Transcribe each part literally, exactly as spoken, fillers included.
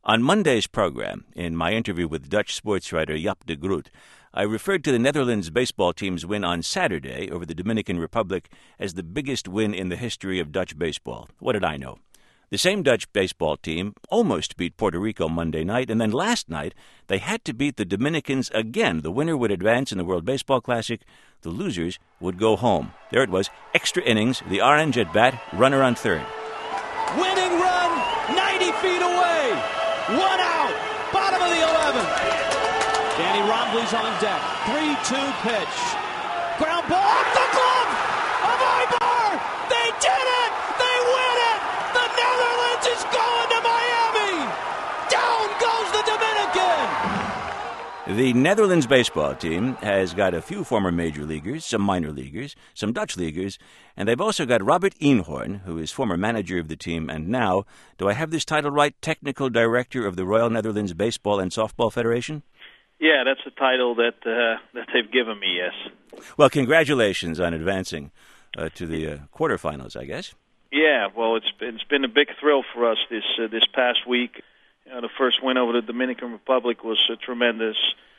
On Monday's program, in my interview with Dutch sports writer Jaap de Groot, I referred to the Netherlands baseball team's win on Saturday over the Dominican Republic as the biggest win in the history of Dutch baseball. What did I know? The same Dutch baseball team almost beat Puerto Rico Monday night, and then last night they had to beat the Dominicans again. The winner would advance in the World Baseball Classic. The losers would go home. There it was, extra innings, the orange at bat, runner on third. Winning run, ninety feet away. One out, bottom of the eleventh. Danny Rombley's on deck. three two pitch. Ground ball off the glove of Ibar. They did it. They win it. The Netherlands is going to Miami. Down goes the Dominican. The Netherlands baseball team has got a few former major leaguers, some minor leaguers, some Dutch leaguers, and they've also got Robert Eenhoorn, who is former manager of the team, and now, do I have this title right, technical director of the Royal Netherlands Baseball and Softball Federation? Yeah, that's the title that uh, that they've given me, yes. Well, congratulations on advancing uh, to the uh, quarterfinals, I guess. Yeah, well, it's been, it's been a big thrill for us this uh, this past week. You know, the first win over the Dominican Republic was uh, tremendous.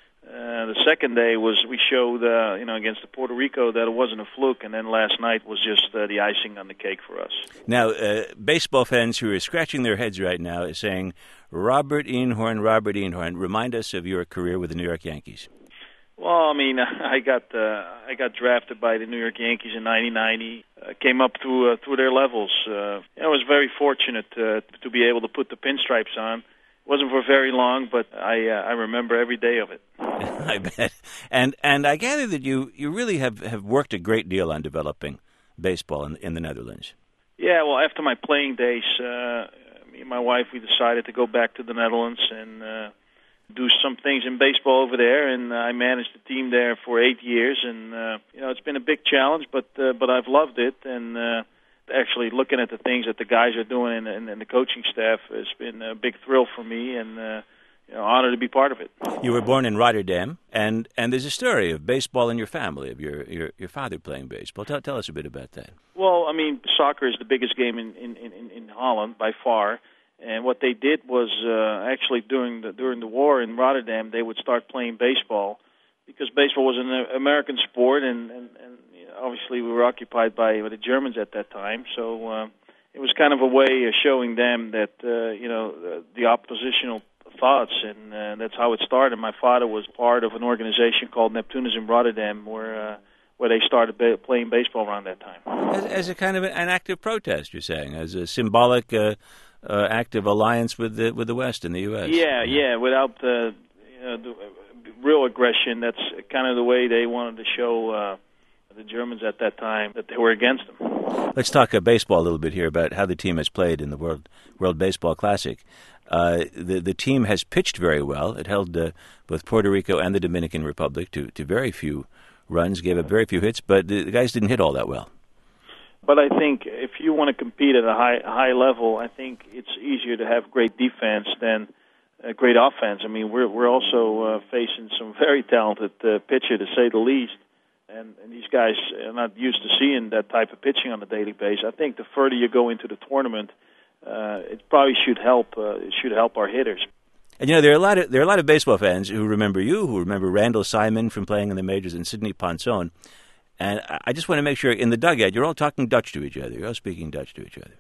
Uh, the second day was we showed, uh, you know, against the Puerto Rico that it wasn't a fluke, and then last night was just uh, the icing on the cake for us. Now, uh, baseball fans who are scratching their heads right now is saying, Robert Eenhoorn, Robert Eenhoorn, remind us of your career with the New York Yankees. Well, I mean, I got uh, I got drafted by the New York Yankees in nineteen ninety. Uh, came up through uh, through their levels. Uh, I was very fortunate uh, to be able to put the pinstripes on. It wasn't for very long, but I uh, I remember every day of it. I bet. And and I gather that you, you really have, have worked a great deal on developing baseball in, in the Netherlands. Yeah, well, after my playing days, uh, me and my wife, we decided to go back to the Netherlands and uh, do some things in baseball over there. And I managed the team there for eight years, and uh, you know, it's been a big challenge, but uh, but I've loved it. And uh, actually, looking at the things that the guys are doing and, and, and the coaching staff has been a big thrill for me, and uh, you know, honor to be part of it. You were born in Rotterdam, and, and there's a story of baseball in your family, of your your, your father playing baseball. Tell, tell us a bit about that. Well, I mean, soccer is the biggest game in, in, in, in Holland by far. And what they did was uh, actually during the during the war in Rotterdam, they would start playing baseball because baseball was an American sport, and, and, and you know, obviously we were occupied by the Germans at that time. So uh, it was kind of a way of showing them that uh, you know the, the oppositional thoughts, and uh, that's how it started. My father was part of an organization called Neptunus in Rotterdam, where uh, where they started ba- playing baseball around that time. As, as a kind of an active protest, you're saying, as a symbolic. Uh, Uh, active alliance with the with the West in the U S. Yeah, yeah. Without the, you know, the real aggression, that's kind of the way they wanted to show uh, the Germans at that time that they were against them. Let's talk uh, baseball a little bit here about how the team has played in the World World Baseball Classic. Uh, the the team has pitched very well. It held uh, both Puerto Rico and the Dominican Republic to, to very few runs, gave up very few hits, but the, the guys didn't hit all that well. But I think if you want to compete at a high high level, I think it's easier to have great defense than a great offense. I mean, we're we're also uh, facing some very talented uh, pitcher, to say the least, and, and these guys are not used to seeing that type of pitching on a daily basis. I think the further you go into the tournament, uh, it probably should help. Uh, it should help our hitters. And you know, there are a lot of there are a lot of baseball fans who remember you, who remember Randall Simon from playing in the majors, and Sidney Ponson. And I just want to make sure, in the dugout, you're all talking Dutch to each other. You're all speaking Dutch to each other.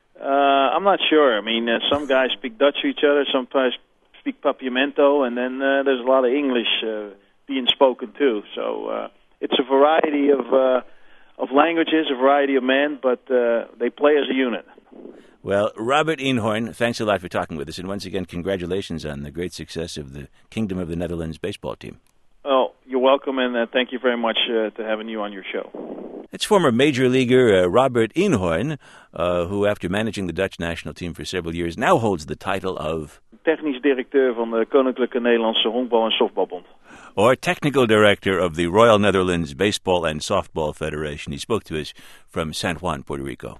Uh, I'm not sure. I mean, uh, some guys speak Dutch to each other, some guys speak Papiamento, and then uh, there's a lot of English uh, being spoken too. So uh, it's a variety of uh, of languages, a variety of men, but uh, they play as a unit. Well, Robert Eenhoorn, thanks a lot for talking with us. And once again, congratulations on the great success of the Kingdom of the Netherlands baseball team. Oh, you're welcome, and uh, thank you very much uh, to having you on your show. It's former major leaguer uh, Robert Eenhoorn, uh, who, after managing the Dutch national team for several years, now holds the title of Technisch directeur van de Koninklijke Nederlandse Honkbal- en Softbalbond. Or technical director of the Royal Netherlands Baseball and Softball Federation. He spoke to us from San Juan, Puerto Rico.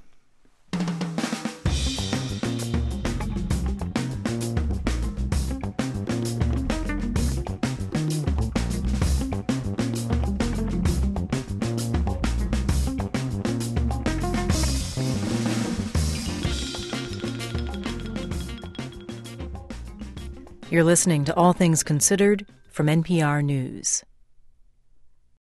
You're listening to All Things Considered from N P R News.